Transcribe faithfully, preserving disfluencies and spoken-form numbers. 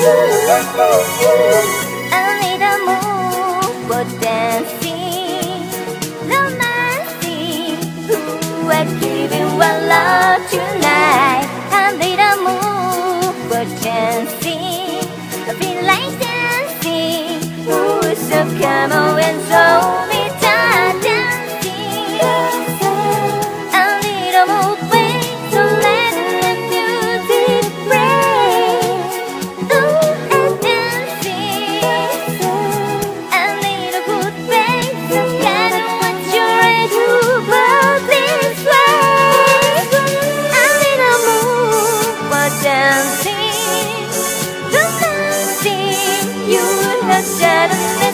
I need a move for dancing, romancing. Ooh, I give you one love tonight. I need a move for dancing. I feel like dancing. Ooh, so come on and show me that dancing. I need a move, babe, so let the music play. Ooh, and dancing. I need a good babe, so get what you're ready to, but this way. I need a move for dancing, romancing. You have said